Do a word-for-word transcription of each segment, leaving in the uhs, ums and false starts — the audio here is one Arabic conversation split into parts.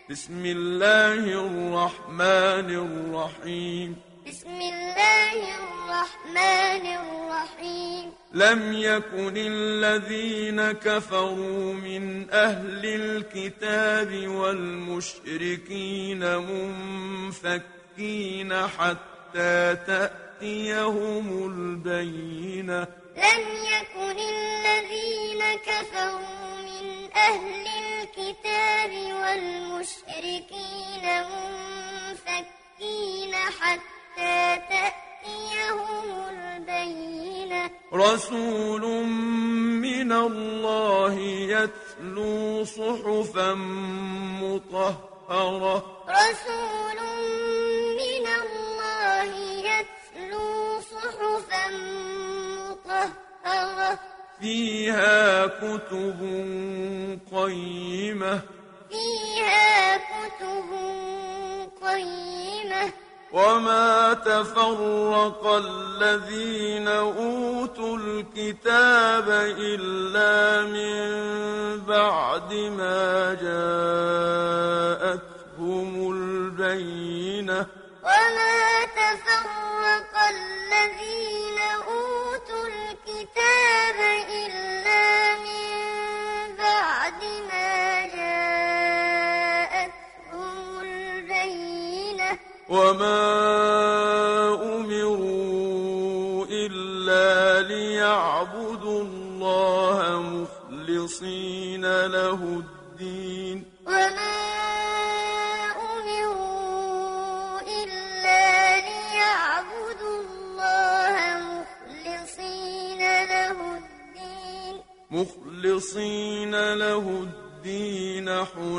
بسم الله الرحمن الرحيم بسم الله الرحمن الرحيم لم يكن الذين كفروا من أهل الكتاب والمشركين منفكين حتى تأتيهم البينة لم يكن الذين كفروا من أهل الكتاب والمشركين منفكين حتى تأتيهم البينة رسول من الله يتلو صحفا مطهرة رسول من الله يتلو صحفا مطهرة فيها كتب قيمة فيها كتب قيمة وما تفرق الذين أوتوا الكتاب إلا من بعد ما جاءتهم البينة وما تفرق الذين أوتوا الكتاب إلا من بعد ما جاءتهم البينة وما أمروا إلا ليعبدوا الله مخلصين له الدين وما أمروا إلا ليعبدوا الله مخلصين له الدين مخلصين له الدين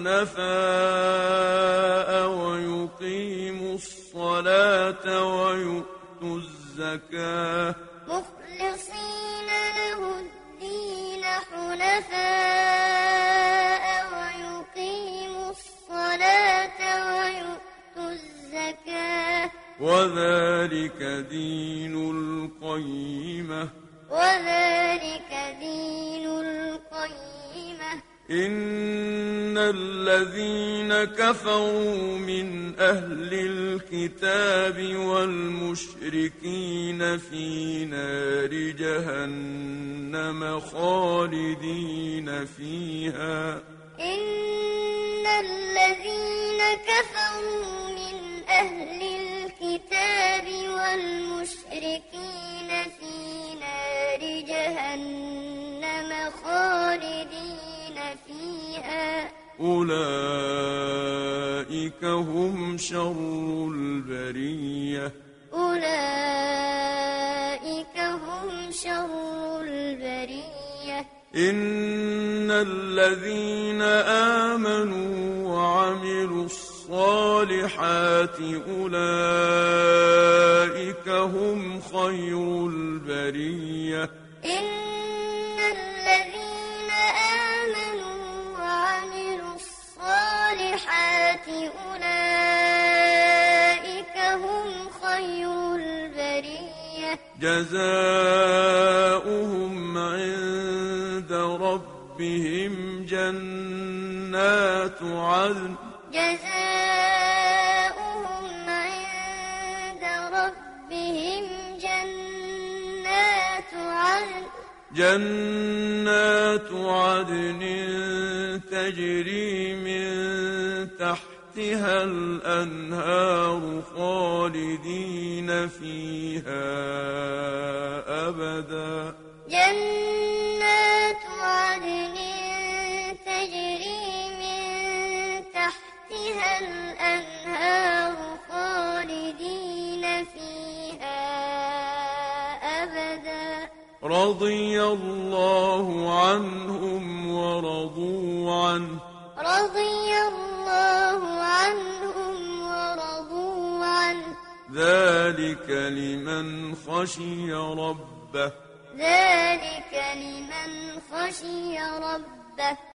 حنفاء ويقيموا الصلاة ويؤتوا الزكاة مخلصين له الدين حنفاء ويقيموا الصلاة ويؤتوا الزكاة وذلك دين القيمة وذلك دين القيمة إن الذين كفروا من أهل الكتاب والمشركين في نار جهنم خالدين فيها إن الذين كفروا من أهل الكتاب والمشركين في نار جهنم خالدين فيها أولئك هم شر البرية أولئك هم شر البرية إن الذين آمنوا وعملوا الصالحات أولئك هم خير البرية إن الذين آمنوا وعملوا الصالحات أولئك هم خير البرية جزاؤهم عند ربهم جنات عدن جزاؤهم عند ربهم جنات عدن جنات عدن تجري من تحتها الأنهار خالدين فيها أبدا جنات عدن تجري من تحتها الأنهار خالدين فيها أبدا رضي الله عنهم ورضوا عنه رضي الله عنهم ورضوا عنه ذلك لمن خشي ربه ذلك لمن خشي ربه